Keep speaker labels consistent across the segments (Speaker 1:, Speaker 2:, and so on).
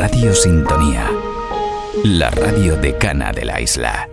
Speaker 1: Radio Sintonía, la radio decana de la isla.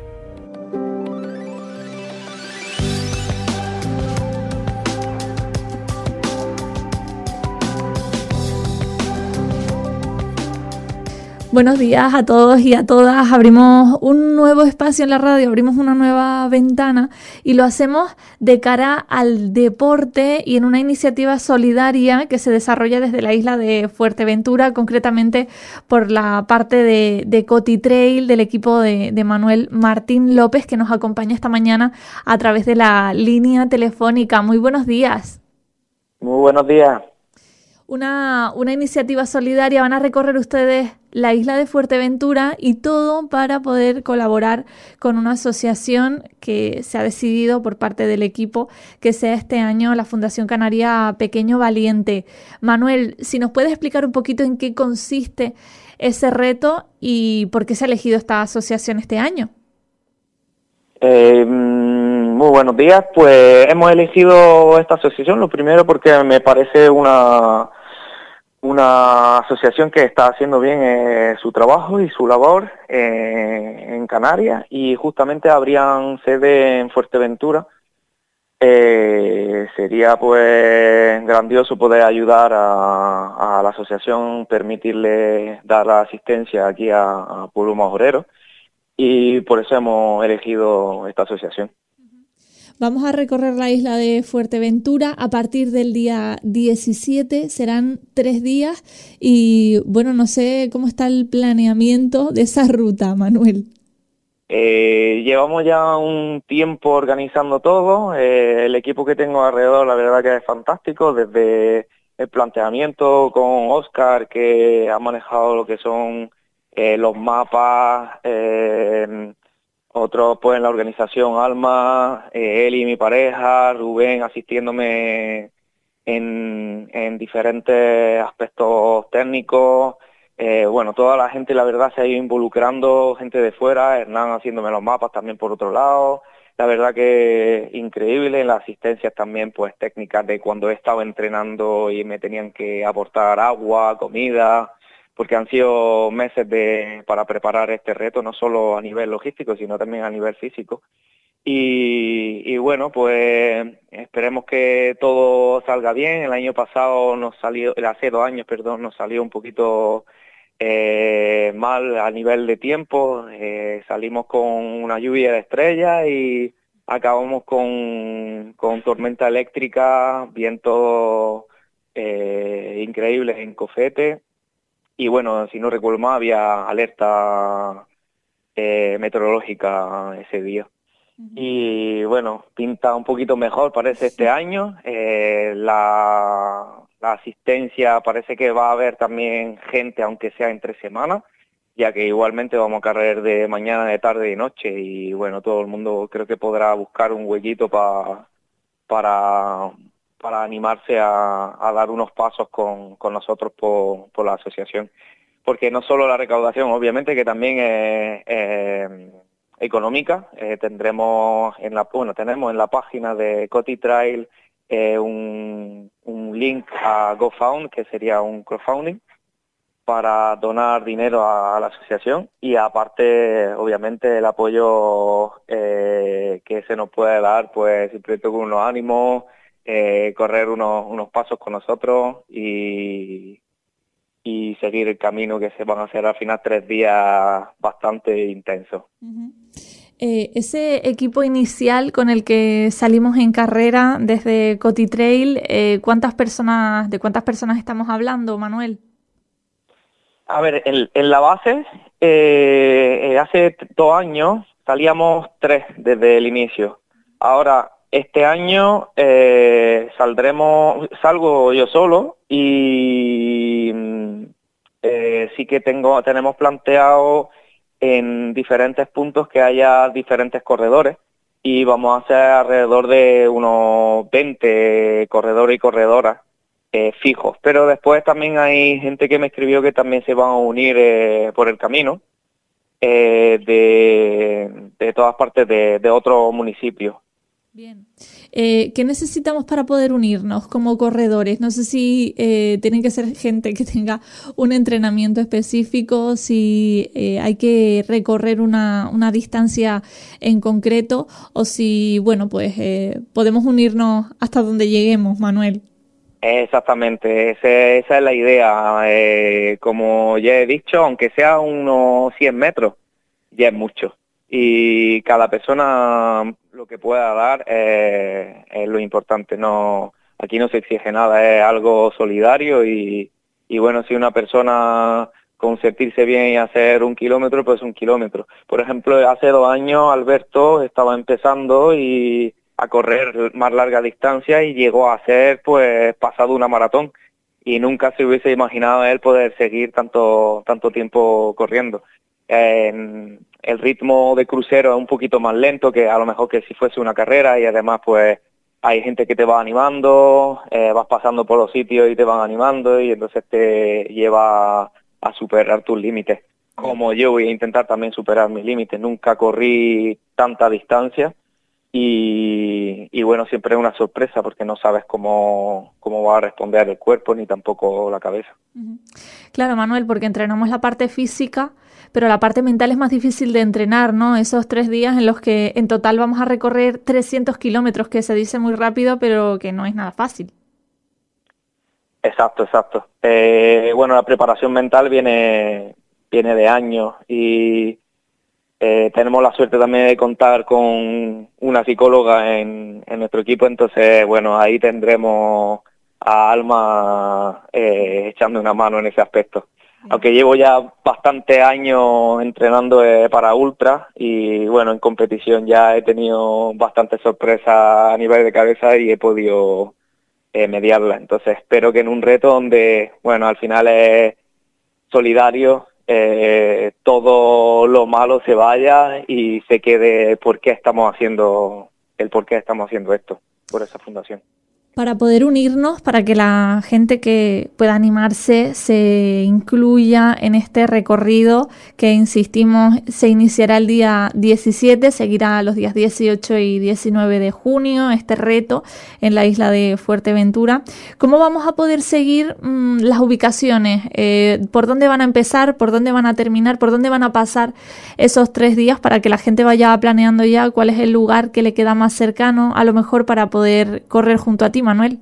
Speaker 2: Buenos días a todos y a todas. Abrimos un nuevo espacio en la radio, abrimos una nueva ventana y lo hacemos de cara al deporte y en una iniciativa solidaria que se desarrolla desde la isla de Fuerteventura, concretamente por la parte de Coti Trail del equipo de Manuel Martín López, que nos acompaña esta mañana a través de la línea telefónica. Muy buenos días.
Speaker 3: Muy buenos días.
Speaker 2: Una iniciativa solidaria, van a recorrer ustedes la isla de Fuerteventura y todo para poder colaborar con una asociación que se ha decidido por parte del equipo que sea este año la Fundación Canaria Pequeño Valiente. Manuel, si nos puedes explicar un poquito en qué consiste ese reto y por qué se ha elegido esta asociación este año.
Speaker 3: Muy buenos días. Pues hemos elegido esta asociación, lo primero porque me parece una asociación que está haciendo bien su trabajo y su labor en Canarias, y justamente habrían sede en Fuerteventura. Sería pues grandioso poder ayudar a la asociación, permitirle dar la asistencia aquí a Pueblo Majorero, y por eso hemos elegido esta asociación.
Speaker 2: Vamos a recorrer la isla de Fuerteventura a partir del día 17, serán 3 días y bueno, no sé cómo está el planeamiento de esa ruta, Manuel.
Speaker 3: Llevamos ya un tiempo organizando todo, el equipo que tengo alrededor la verdad que es fantástico, desde el planteamiento con Óscar, que ha manejado lo que son los mapas, otros pues en la organización Alma, él y mi pareja, Rubén asistiéndome en diferentes aspectos técnicos. Bueno, toda la gente la verdad se ha ido involucrando, gente de fuera, Hernán haciéndome los mapas también por otro lado. La verdad que increíble, las asistencias también pues técnicas de cuando he estado entrenando y me tenían que aportar agua, comida, porque han sido meses para preparar este reto, no solo a nivel logístico, sino también a nivel físico. Y bueno, pues esperemos que todo salga bien. El año pasado hace 2 años, perdón, nos salió un poquito mal a nivel de tiempo. Salimos con una lluvia de estrellas y acabamos con tormenta eléctrica, vientos increíbles en Cofete. Y bueno, si no recuerdo mal, había alerta meteorológica ese día. Y bueno, pinta un poquito mejor parece este año. La asistencia parece que va a haber también gente, aunque sea entre semanas, ya que igualmente vamos a correr de mañana, de tarde y noche. Y bueno, todo el mundo creo que podrá buscar un huequito para animarse a dar unos pasos con nosotros por la asociación. Porque no solo la recaudación, obviamente, que también es económica. Tenemos en la página de Coti Trail un link a GoFund, que sería un crowdfunding, para donar dinero a la asociación, y aparte, obviamente, el apoyo que se nos puede dar, pues siempre con unos ánimos, correr unos pasos con nosotros y seguir el camino que se van a hacer al final 3 días bastante intensos.
Speaker 2: Uh-huh. Ese equipo inicial con el que salimos en carrera desde Coti Trail, ¿de cuántas personas estamos hablando, Manuel?
Speaker 3: A ver, en la base, hace 2 años salíamos 3 desde el inicio. Ahora, este año salgo yo solo y sí que tenemos planteado en diferentes puntos que haya diferentes corredores, y vamos a hacer alrededor de unos 20 corredores y corredoras fijos. Pero después también hay gente que me escribió que también se van a unir por el camino de todas partes de otros municipios.
Speaker 2: Bien. ¿Qué necesitamos para poder unirnos como corredores? No sé si tienen que ser gente que tenga un entrenamiento específico, si hay que recorrer una distancia en concreto o si, bueno, pues podemos unirnos hasta donde lleguemos, Manuel.
Speaker 3: Exactamente, esa es la idea. Como ya he dicho, aunque sea unos 100 metros, ya es mucho. Y cada persona lo que pueda dar es lo importante. No, aquí no se exige nada, es algo solidario y bueno, si una persona con sentirse bien y hacer 1 kilómetro, pues 1 kilómetro. Por ejemplo, hace 2 años Alberto estaba empezando y a correr más larga distancia y llegó a hacer pues pasado una maratón y nunca se hubiese imaginado él poder seguir tanto tiempo corriendo. El ritmo de crucero es un poquito más lento que a lo mejor que si fuese una carrera y además pues hay gente que te va animando, vas pasando por los sitios y te van animando y entonces te lleva a superar tus límites. Como yo voy a intentar también superar mis límites, nunca corrí tanta distancia y bueno, siempre es una sorpresa porque no sabes cómo va a responder el cuerpo ni tampoco la cabeza.
Speaker 2: Claro, Manuel, porque entrenamos la parte física, pero la parte mental es más difícil de entrenar, ¿no? Esos 3 días en los que en total vamos a recorrer 300 kilómetros, que se dice muy rápido, pero que no es nada fácil.
Speaker 3: Exacto. Bueno, la preparación mental viene de años y tenemos la suerte también de contar con una psicóloga en nuestro equipo, entonces, bueno, ahí tendremos a Alma echando una mano en ese aspecto. Aunque llevo ya bastantes años entrenando para ultra y, bueno, en competición ya he tenido bastantes sorpresas a nivel de cabeza y he podido mediarla. Entonces, espero que en un reto donde, bueno, al final es solidario, todo lo malo se vaya y se quede el por qué estamos haciendo esto por esa fundación.
Speaker 2: Para poder unirnos, para que la gente que pueda animarse se incluya en este recorrido que, insistimos, se iniciará el día 17, seguirá los días 18 y 19 de junio, este reto en la isla de Fuerteventura. ¿Cómo vamos a poder seguir las ubicaciones? ¿Por dónde van a empezar? ¿Por dónde van a terminar? ¿Por dónde van a pasar esos 3 días para que la gente vaya planeando ya cuál es el lugar que le queda más cercano, a lo mejor para poder correr junto a ti, Manuel?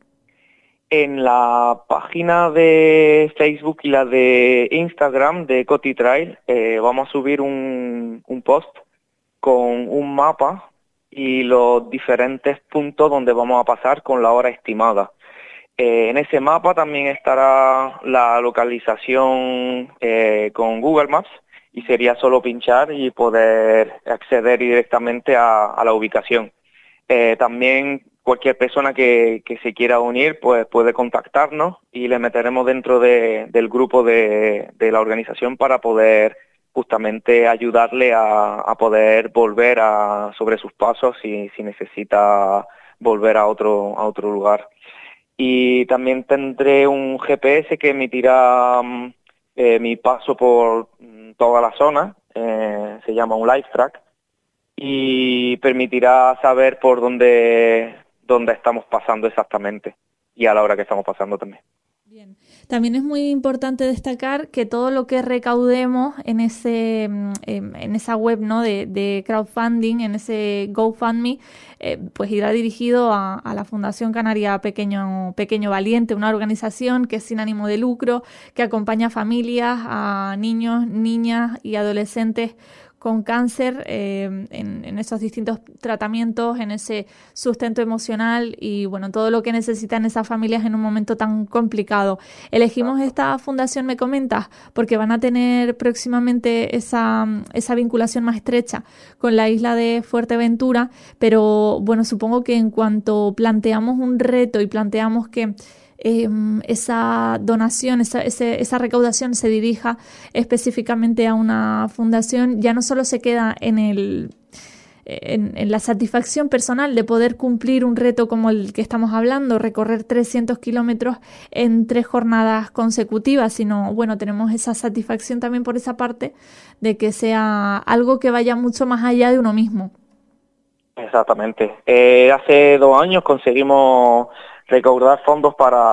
Speaker 3: En la página de Facebook y la de Instagram de Coti Trail vamos a subir un post con un mapa y los diferentes puntos donde vamos a pasar con la hora estimada. En ese mapa también estará la localización con Google Maps y sería solo pinchar y poder acceder directamente a la ubicación. También cualquier persona que se quiera unir pues puede contactarnos y le meteremos dentro del grupo de la organización para poder justamente ayudarle a poder volver sobre sus pasos si necesita volver a otro lugar. Y también tendré un GPS que emitirá mi paso por toda la zona, se llama un Live Track, y permitirá saber por dónde estamos pasando exactamente y a la hora que estamos pasando también.
Speaker 2: Bien. También es muy importante destacar que todo lo que recaudemos en esa web, ¿no?, de crowdfunding, en ese GoFundMe, pues irá dirigido a la Fundación Canaria Pequeño Valiente, una organización que es sin ánimo de lucro, que acompaña a familias, a niños, niñas y adolescentes con cáncer en esos distintos tratamientos, en ese sustento emocional y bueno, todo lo que necesitan esas familias en un momento tan complicado. Elegimos esta fundación, me comentas, porque van a tener próximamente esa vinculación más estrecha con la isla de Fuerteventura, pero bueno, supongo que en cuanto planteamos un reto y planteamos que esa donación, esa recaudación se dirija específicamente a una fundación, ya no solo se queda en la satisfacción personal de poder cumplir un reto como el que estamos hablando, recorrer 300 kilómetros en 3 jornadas consecutivas, sino, bueno, tenemos esa satisfacción también por esa parte de que sea algo que vaya mucho más allá de uno mismo.
Speaker 3: Exactamente. Hace 2 años conseguimos recaudar fondos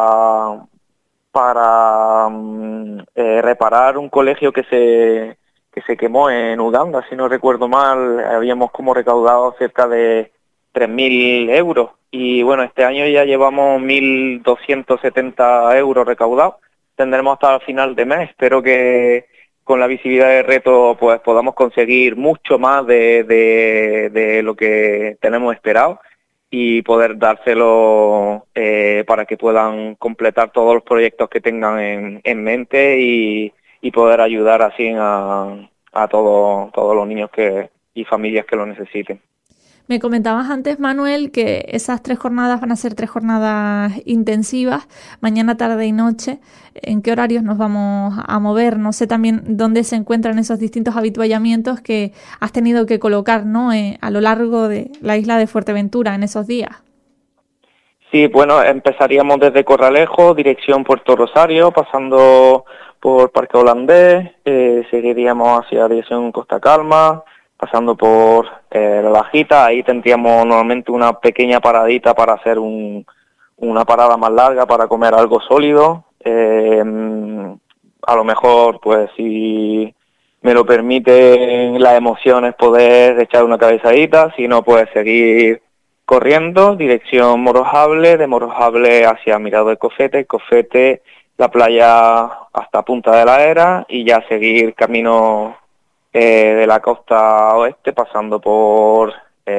Speaker 3: para reparar un colegio que se quemó en Uganda, si no recuerdo mal. Habíamos como recaudado cerca de 3.000 euros y bueno, este año ya llevamos 1.270 euros recaudados. Tendremos hasta el final de mes. Espero que con la visibilidad del reto pues podamos conseguir mucho más de lo que tenemos esperado y poder dárselo para que puedan completar todos los proyectos que tengan en mente y poder ayudar así a todos los niños y familias que lo necesiten.
Speaker 2: Me comentabas antes, Manuel, que esas 3 jornadas van a ser 3 jornadas intensivas, mañana, tarde y noche. ¿En qué horarios nos vamos a mover? No sé también dónde se encuentran esos distintos habituallamientos que has tenido que colocar, ¿no? A lo largo de la isla de Fuerteventura en esos días.
Speaker 3: Sí, bueno, empezaríamos desde Corralejo, dirección Puerto Rosario, pasando por Parque Holandés, seguiríamos hacia dirección Costa Calma, pasando por La Lajita. Ahí tendríamos normalmente una pequeña paradita para hacer una parada más larga para comer algo sólido. A lo mejor, pues si me lo permiten las emociones, poder echar una cabezadita, si no, pues seguir corriendo, dirección Morojable, de Morojable hacia Mirador de Cofete, Cofete, la playa hasta Punta de la Era y ya seguir camino de la costa oeste, pasando por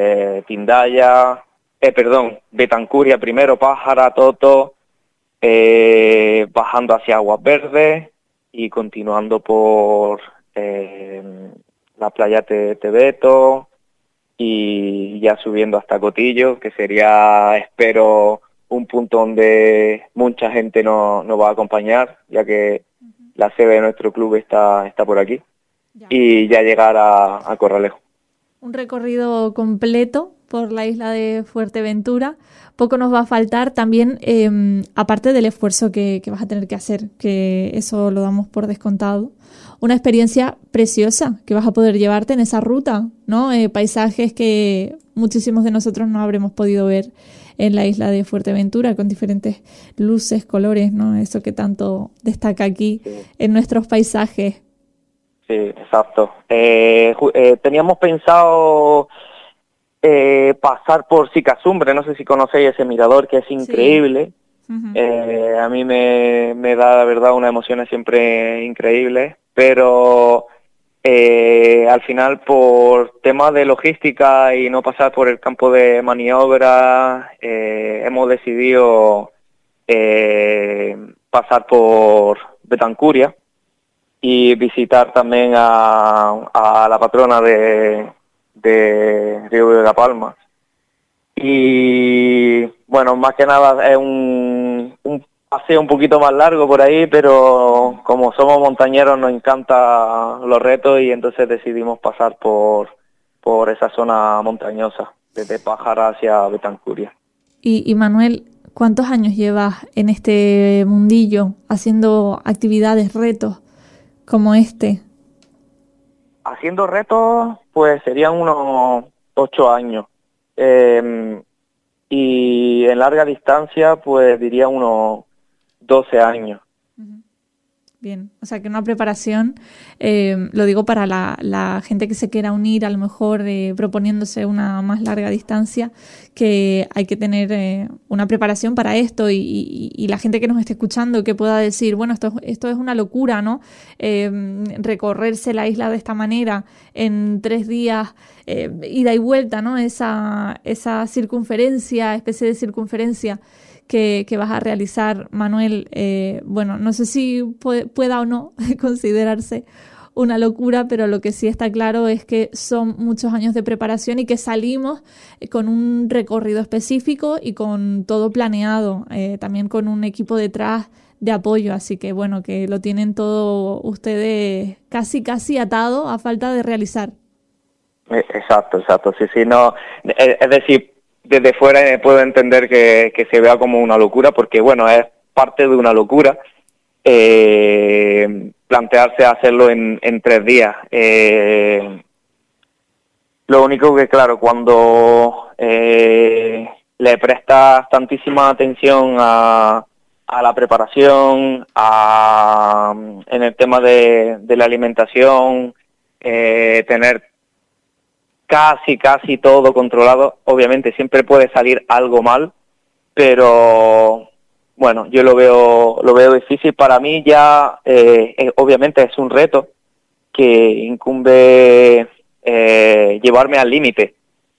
Speaker 3: Betancuria primero, Pájara, Toto, bajando hacia Aguas Verdes y continuando por la playa Tebeto y ya subiendo hasta Cotillo, que sería, espero, un punto donde mucha gente nos va a acompañar, ya que la sede de nuestro club está por aquí. Ya. Y ya llegar a Corralejo.
Speaker 2: Un recorrido completo por la isla de Fuerteventura. Poco nos va a faltar también, aparte del esfuerzo que vas a tener que hacer, que eso lo damos por descontado. Una experiencia preciosa que vas a poder llevarte en esa ruta, ¿no? Paisajes que muchísimos de nosotros no habremos podido ver en la isla de Fuerteventura, con diferentes luces, colores, ¿no? Eso que tanto destaca aquí en nuestros paisajes.
Speaker 3: Sí, exacto. Teníamos pensado pasar por Sicasumbre, no sé si conocéis ese mirador que es increíble. Sí. Uh-huh. A mí me da, la verdad, unas emociones siempre increíbles, pero al final, por temas de logística y no pasar por el campo de maniobra, hemos decidido pasar por Betancuria y visitar también a la patrona de Río de la Palma. Y bueno, más que nada es un paseo un poquito más largo por ahí, pero como somos montañeros nos encantan los retos y entonces decidimos pasar por esa zona montañosa, desde Pájara hacia Betancuria.
Speaker 2: Y Manuel, ¿cuántos años llevas en este mundillo haciendo actividades, retos como este?
Speaker 3: Haciendo retos, pues serían unos 8 años. Y en larga distancia, pues diría unos 12 años.
Speaker 2: Bien, o sea que una preparación, lo digo para la gente que se quiera unir, a lo mejor proponiéndose una más larga distancia, que hay que tener una preparación para esto y la gente que nos esté escuchando que pueda decir, bueno, esto es una locura, ¿no? Recorrerse la isla de esta manera en 3 días, ida y vuelta, ¿no? Esa circunferencia, especie de circunferencia que vas a realizar, Manuel, bueno, no sé si pueda o no considerarse una locura, pero lo que sí está claro es que son muchos años de preparación y que salimos con un recorrido específico y con todo planeado, también con un equipo detrás de apoyo, así que bueno, que lo tienen todo ustedes casi atado a falta de realizar.
Speaker 3: Exacto, sí, no, es decir, desde fuera puedo entender que se vea como una locura, porque bueno, es parte de una locura plantearse hacerlo en 3 días. Lo único que, claro, cuando le prestas tantísima atención a la preparación, en el tema de la alimentación, tener casi todo controlado, obviamente siempre puede salir algo mal, pero bueno, yo lo veo difícil. Para mí ya, obviamente es un reto que incumbe llevarme al límite,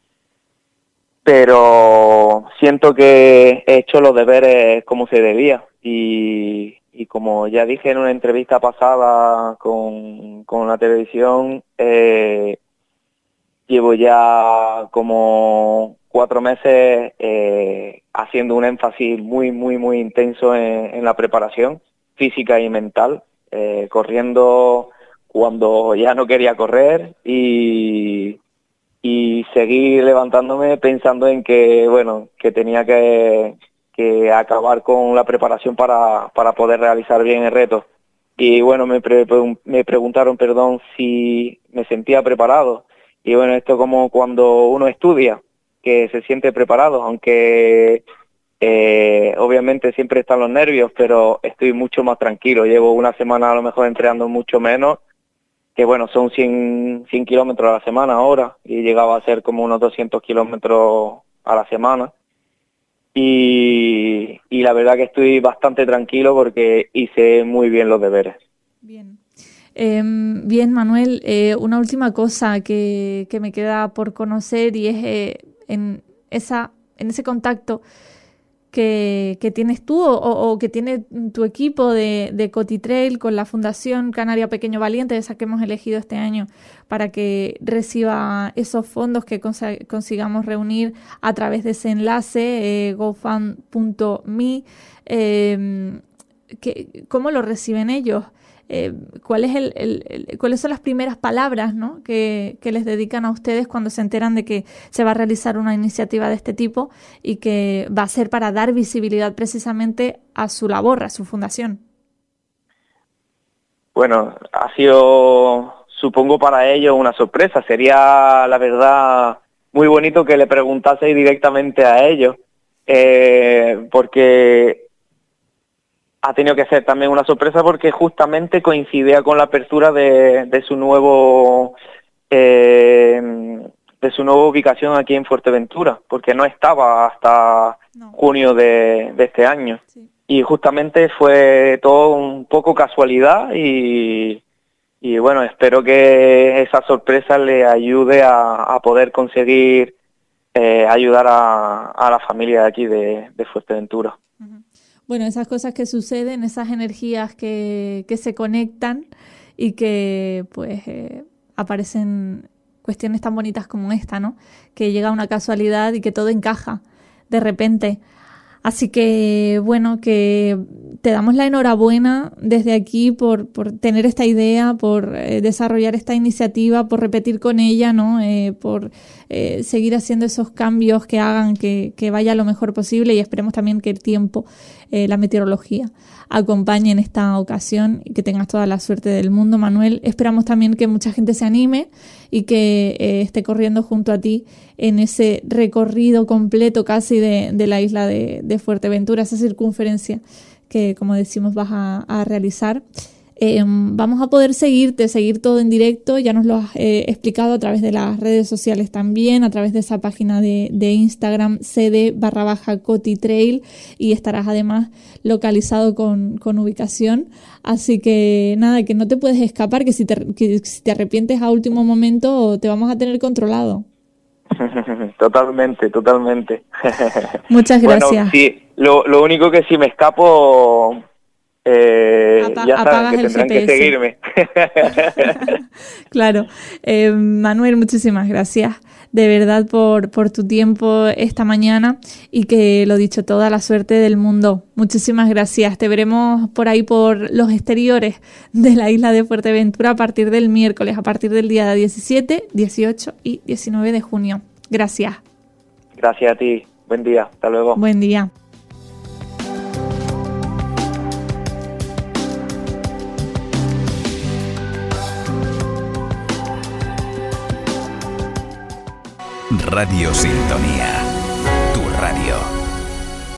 Speaker 3: pero siento que he hecho los deberes como se debía y como ya dije en una entrevista pasada con la televisión, llevo ya como 4 meses haciendo un énfasis muy intenso en la preparación física y mental, corriendo cuando ya no quería correr y seguir levantándome pensando en que, bueno, que tenía que acabar con la preparación para poder realizar bien el reto. Y bueno, me preguntaron, si me sentía preparado. Y bueno, esto como cuando uno estudia, que se siente preparado, aunque obviamente siempre están los nervios, pero estoy mucho más tranquilo. Llevo una semana a lo mejor entrenando mucho menos, que bueno, son 100 kilómetros a la semana ahora, y llegaba a ser como unos 200 kilómetros a la semana. Y la verdad que estoy bastante tranquilo porque hice muy bien los deberes.
Speaker 2: Bien. Bien, Manuel, una última cosa que me queda por conocer y es en ese contacto que tienes tú o que tiene tu equipo de CotiTrail con la Fundación Canaria Pequeño Valiente, esa que hemos elegido este año para que reciba esos fondos que consigamos reunir a través de ese enlace, gofund.me. ¿Cómo lo reciben ellos? ¿Cuáles son las primeras palabras, ¿no?, que les dedican a ustedes cuando se enteran de que se va a realizar una iniciativa de este tipo y que va a ser para dar visibilidad precisamente a su labor, a su fundación?
Speaker 3: Bueno, ha sido, supongo, para ellos una sorpresa. Sería, la verdad, muy bonito que le preguntaseis directamente a ellos, porque ha tenido que ser también una sorpresa porque justamente coincidía con la apertura de su nueva ubicación aquí en Fuerteventura, porque no estaba hasta junio de este año. Sí. Y justamente fue todo un poco casualidad y bueno, espero que esa sorpresa le ayude a poder conseguir ayudar a la familia de aquí de Fuerteventura.
Speaker 2: Uh-huh. Bueno, esas cosas que suceden, esas energías que se conectan y que pues aparecen cuestiones tan bonitas como esta, ¿no? Que llega una casualidad y que todo encaja de repente. Así que, bueno, que te damos la enhorabuena desde aquí por tener esta idea, por desarrollar esta iniciativa, por repetir con ella, ¿no? Por seguir haciendo esos cambios que hagan que vaya lo mejor posible, y esperemos también que el tiempo, la meteorología, acompañe en esta ocasión y que tengas toda la suerte del mundo, Manuel. Esperamos también que mucha gente se anime y que esté corriendo junto a ti en ese recorrido completo casi de la isla de Fuerteventura, esa circunferencia que, como decimos, vas a realizar. Vamos a poder seguir todo en directo, ya nos lo has explicado a través de las redes sociales también, a través de esa página de Instagram cd_CotiTrail, y estarás además localizado con ubicación, así que nada, que no te puedes escapar, que si te arrepientes a último momento te vamos a tener controlado.
Speaker 3: Totalmente.
Speaker 2: Muchas gracias.
Speaker 3: Bueno, sí, lo único que si me escapo, ya saben que tendrán que seguirme.
Speaker 2: Claro. Manuel, muchísimas gracias de verdad por tu tiempo esta mañana, y que, lo dicho, toda la suerte del mundo. Muchísimas gracias. Te veremos por ahí por los exteriores de la isla de Fuerteventura a partir del miércoles, a partir del día 17, 18 y 19 de junio. Gracias.
Speaker 3: Gracias a ti. Buen día. Hasta luego.
Speaker 2: Buen día.
Speaker 1: Radio Sintonía. Tu radio.